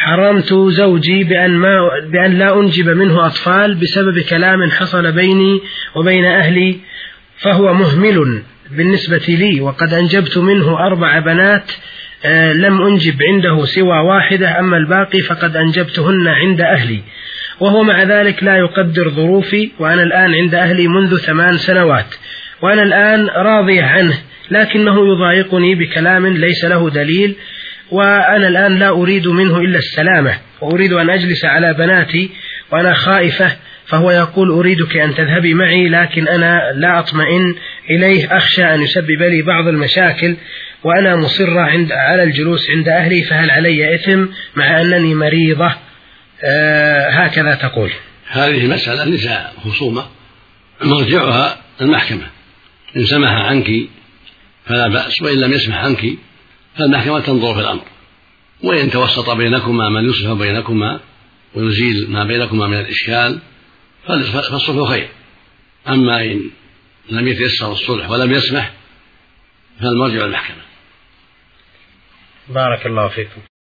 حرمت زوجي بأن لا أنجب منه أطفال بسبب كلام حصل بيني وبين أهلي، فهو مهمل بالنسبة لي، وقد أنجبت منه 4 بنات لم أنجب عنده سوى واحدة، أما الباقي فقد أنجبتهن عند أهلي، وهو مع ذلك لا يقدر ظروفي، وأنا الآن عند أهلي منذ 8 سنوات، وأنا الآن راضية عنه، لكنه يضايقني بكلام ليس له دليل، وأنا الآن لا أريد منه إلا السلامة، وأريد أن أجلس على بناتي وأنا خائفة، فهو يقول أريدك أن تذهبي معي، لكن أنا لا أطمئن إليه، أخشى أن يسبب لي بعض المشاكل، وأنا مصرة على الجلوس عند أهلي، فهل علي إثم مع أنني مريضة؟ هكذا تقول. هذه مسألة نساء خصومة مرجعها المحكمة، إن سمح عنك فلا بأس، وإن لم يسمح عنك فالمحكمة تنظر في الأمر، وإن توسط بينكما من يصلح بينكما ويزيل ما بينكما من الإشكال فالصلح خير، أما إن لم يتيسر الصلح ولم يسمح فالمرجع المحكمة. بارك الله فيكم.